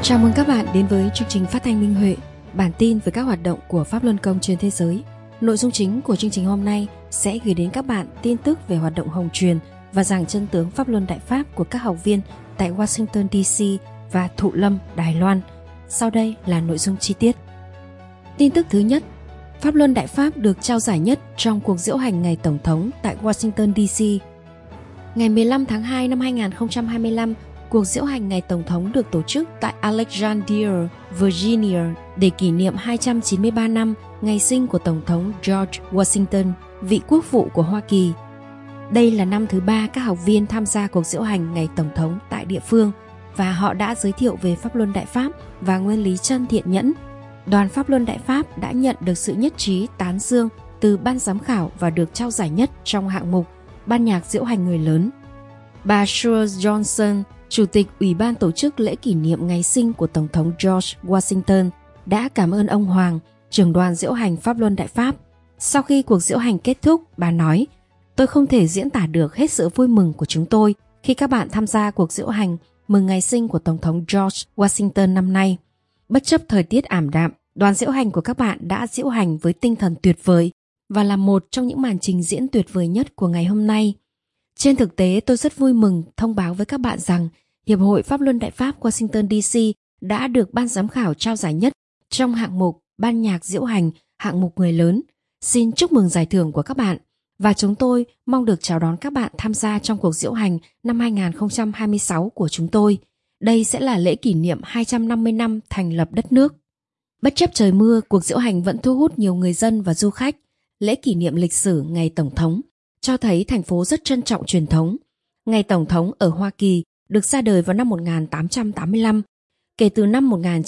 Chào mừng các bạn đến với chương trình phát thanh Minh Huệ, bản tin về các hoạt động của Pháp Luân Công trên thế giới. Nội dung chính của chương trình hôm nay sẽ gửi đến các bạn tin tức về hoạt động hồng truyền và giảng chân tướng Pháp Luân Đại Pháp của các học viên tại Washington DC và Thụ Lâm, Đài Loan. Sau đây là nội dung chi tiết. Tin tức thứ nhất, Pháp Luân Đại Pháp được trao giải nhất trong cuộc diễu hành ngày Tổng thống tại Washington DC. Ngày 15 tháng 2 năm 2025, cuộc diễu hành ngày Tổng thống được tổ chức tại Alexandria, Virginia để kỷ niệm 293 năm ngày sinh của Tổng thống George Washington, vị quốc vụ của Hoa Kỳ. Đây là năm thứ 3 các học viên tham gia cuộc diễu hành ngày Tổng thống tại địa phương và họ đã giới thiệu về Pháp Luân Đại Pháp và nguyên lý chân thiện nhẫn. Đoàn Pháp Luân Đại Pháp đã nhận được sự nhất trí tán dương từ ban giám khảo và được trao giải nhất trong hạng mục ban nhạc diễu hành người lớn. Bà Shirley Johnson, Chủ tịch Ủy ban tổ chức lễ kỷ niệm ngày sinh của Tổng thống George Washington, đã cảm ơn ông Hoàng, trưởng đoàn diễu hành Pháp Luân Đại Pháp. Sau khi cuộc diễu hành kết thúc, bà nói, tôi không thể diễn tả được hết sự vui mừng của chúng tôi khi các bạn tham gia cuộc diễu hành mừng ngày sinh của Tổng thống George Washington năm nay. Bất chấp thời tiết ảm đạm, đoàn diễu hành của các bạn đã diễu hành với tinh thần tuyệt vời và là một trong những màn trình diễn tuyệt vời nhất của ngày hôm nay. Trên thực tế, tôi rất vui mừng thông báo với các bạn rằng Hiệp hội Pháp Luân Đại Pháp Washington DC đã được ban giám khảo trao giải nhất trong hạng mục ban nhạc diễu hành hạng mục người lớn. Xin chúc mừng giải thưởng của các bạn và chúng tôi mong được chào đón các bạn tham gia trong cuộc diễu hành năm 2026 của chúng tôi. Đây sẽ là lễ kỷ niệm 250 năm thành lập đất nước. Bất chấp trời mưa, cuộc diễu hành vẫn thu hút nhiều người dân và du khách. Lễ kỷ niệm lịch sử ngày Tổng thống cho thấy thành phố rất trân trọng truyền thống. Ngày Tổng thống ở Hoa Kỳ được ra đời vào năm 1885. Kể từ năm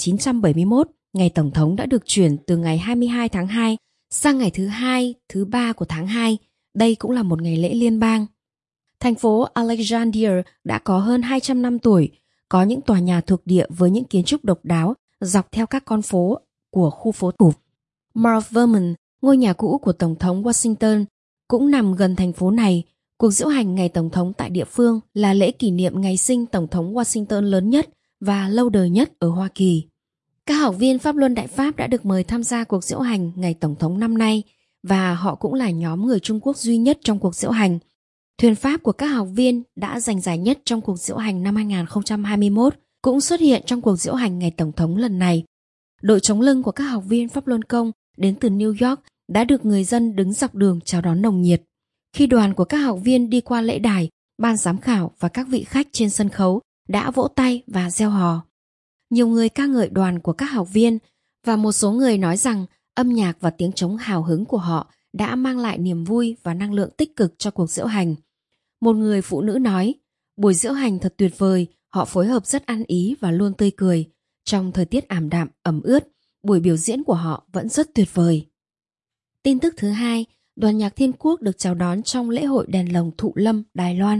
1971, ngày Tổng thống đã được chuyển từ ngày 22 tháng 2 sang ngày thứ 2, thứ 3 của tháng 2. Đây cũng là một ngày lễ liên bang. Thành phố Alexandria đã có hơn 200 năm tuổi, có những tòa nhà thuộc địa với những kiến trúc độc đáo dọc theo các con phố của khu phố cổ. Mount Vernon, ngôi nhà cũ của Tổng thống Washington, cũng nằm gần thành phố này. Cuộc diễu hành ngày Tổng thống tại địa phương là lễ kỷ niệm ngày sinh Tổng thống Washington lớn nhất và lâu đời nhất ở Hoa Kỳ. Các học viên Pháp Luân Đại Pháp đã được mời tham gia cuộc diễu hành ngày Tổng thống năm nay và họ cũng là nhóm người Trung Quốc duy nhất trong cuộc diễu hành. Thuyền Pháp của các học viên đã giành giải nhất trong cuộc diễu hành năm 2021 cũng xuất hiện trong cuộc diễu hành ngày Tổng thống lần này. Đội chống lưng của các học viên Pháp Luân Công đến từ New York đã được người dân đứng dọc đường chào đón nồng nhiệt. Khi đoàn của các học viên đi qua lễ đài, ban giám khảo và các vị khách trên sân khấu đã vỗ tay và reo hò. Nhiều người ca ngợi đoàn của các học viên và một số người nói rằng âm nhạc và tiếng trống hào hứng của họ đã mang lại niềm vui và năng lượng tích cực cho cuộc diễu hành. Một người phụ nữ nói, buổi diễu hành thật tuyệt vời, họ phối hợp rất ăn ý và luôn tươi cười. Trong thời tiết ảm đạm, ẩm ướt, buổi biểu diễn của họ vẫn rất tuyệt vời. Tin tức thứ hai, đoàn nhạc Thiên Quốc được chào đón trong lễ hội đèn lồng Thụ Lâm, Đài Loan.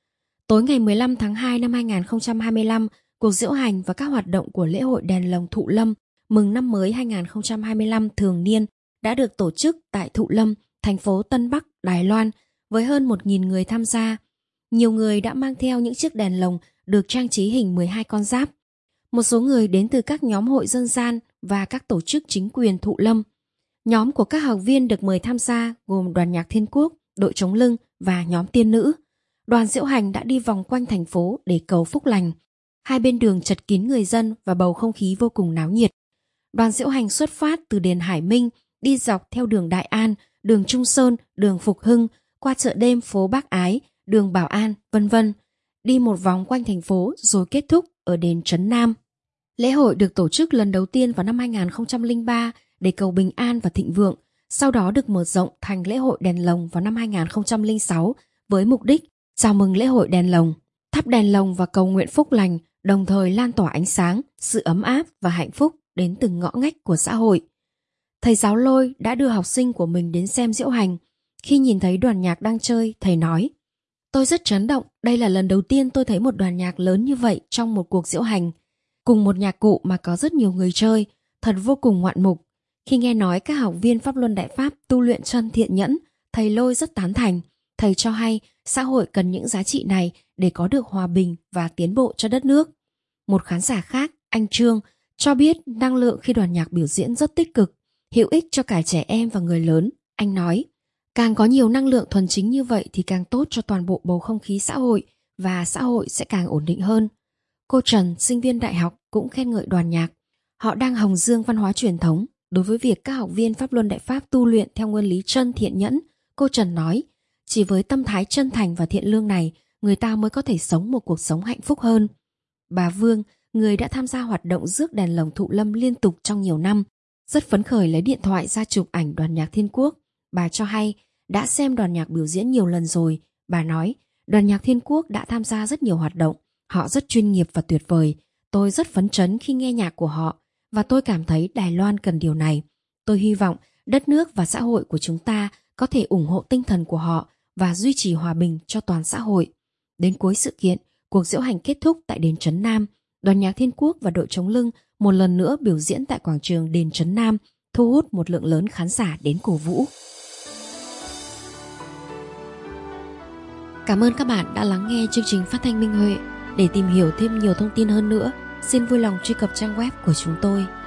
Tối ngày 15 tháng 2 năm 2025, cuộc diễu hành và các hoạt động của lễ hội đèn lồng Thụ Lâm mừng năm mới 2025 thường niên đã được tổ chức tại Thụ Lâm, thành phố Tân Bắc, Đài Loan với hơn 1.000 người tham gia. Nhiều người đã mang theo những chiếc đèn lồng được trang trí hình 12 con giáp. Một số người đến từ các nhóm hội dân gian và các tổ chức chính quyền Thụ Lâm. Nhóm của các học viên được mời tham gia gồm đoàn nhạc Thiên Quốc, đội chống lưng và nhóm tiên nữ. Đoàn diễu hành đã đi vòng quanh thành phố để cầu phúc lành. Hai bên đường chật kín người dân và bầu không khí vô cùng náo nhiệt. Đoàn diễu hành xuất phát từ đền Hải Minh, đi dọc theo đường Đại An, đường Trung Sơn, đường Phục Hưng, qua chợ đêm phố Bác Ái, đường Bảo An, vân vân. Đi một vòng quanh thành phố rồi kết thúc ở đền Trấn Nam. Lễ hội được tổ chức lần đầu tiên vào năm 2003 để cầu bình an và thịnh vượng, sau đó được mở rộng thành lễ hội đèn lồng vào năm 2006 với mục đích chào mừng lễ hội đèn lồng, thắp đèn lồng và cầu nguyện phúc lành, đồng thời lan tỏa ánh sáng, sự ấm áp và hạnh phúc đến từng ngõ ngách của xã hội. Thầy giáo Lôi đã đưa học sinh của mình đến xem diễu hành. Khi nhìn thấy đoàn nhạc đang chơi, thầy nói, tôi rất chấn động, đây là lần đầu tiên tôi thấy một đoàn nhạc lớn như vậy trong một cuộc diễu hành. Cùng một nhạc cụ mà có rất nhiều người chơi, thật vô cùng ngoạn mục. Khi nghe nói các học viên Pháp Luân Đại Pháp tu luyện chân thiện nhẫn, thầy Lôi rất tán thành. Thầy cho hay xã hội cần những giá trị này để có được hòa bình và tiến bộ cho đất nước. Một khán giả khác Anh Trương cho biết năng lượng khi đoàn nhạc biểu diễn rất tích cực, hữu ích cho cả trẻ em và người lớn. Anh nói, càng có nhiều năng lượng thuần chính như vậy thì càng tốt cho toàn bộ bầu không khí xã hội và xã hội sẽ càng ổn định hơn. Cô Trần, sinh viên đại học, cũng khen ngợi đoàn nhạc. Họ đang hồng dương văn hóa truyền thống. Đối với việc các học viên Pháp Luân Đại Pháp tu luyện theo nguyên lý chân thiện nhẫn, cô Trần nói, chỉ với tâm thái chân thành và thiện lương này, người ta mới có thể sống một cuộc sống hạnh phúc hơn. Bà Vương, người đã tham gia hoạt động rước đèn lồng Thụ Lâm liên tục trong nhiều năm, rất phấn khởi lấy điện thoại ra chụp ảnh đoàn nhạc Thiên Quốc. Bà cho hay, đã xem đoàn nhạc biểu diễn nhiều lần rồi. Bà nói, đoàn nhạc Thiên Quốc đã tham gia rất nhiều hoạt động, họ rất chuyên nghiệp và tuyệt vời. Tôi rất phấn chấn khi nghe nhạc của họ, và tôi cảm thấy Đài Loan cần điều này. Tôi hy vọng đất nước và xã hội của chúng ta có thể ủng hộ tinh thần của họ và duy trì hòa bình cho toàn xã hội. Đến cuối sự kiện, cuộc diễu hành kết thúc tại đền Trấn Nam. Đoàn nhạc Thiên Quốc và đội chống lưng một lần nữa biểu diễn tại quảng trường đền Trấn Nam, thu hút một lượng lớn khán giả đến cổ vũ. Cảm ơn các bạn đã lắng nghe chương trình phát thanh Minh Huệ. Để tìm hiểu thêm nhiều thông tin hơn nữa, xin vui lòng truy cập trang web của chúng tôi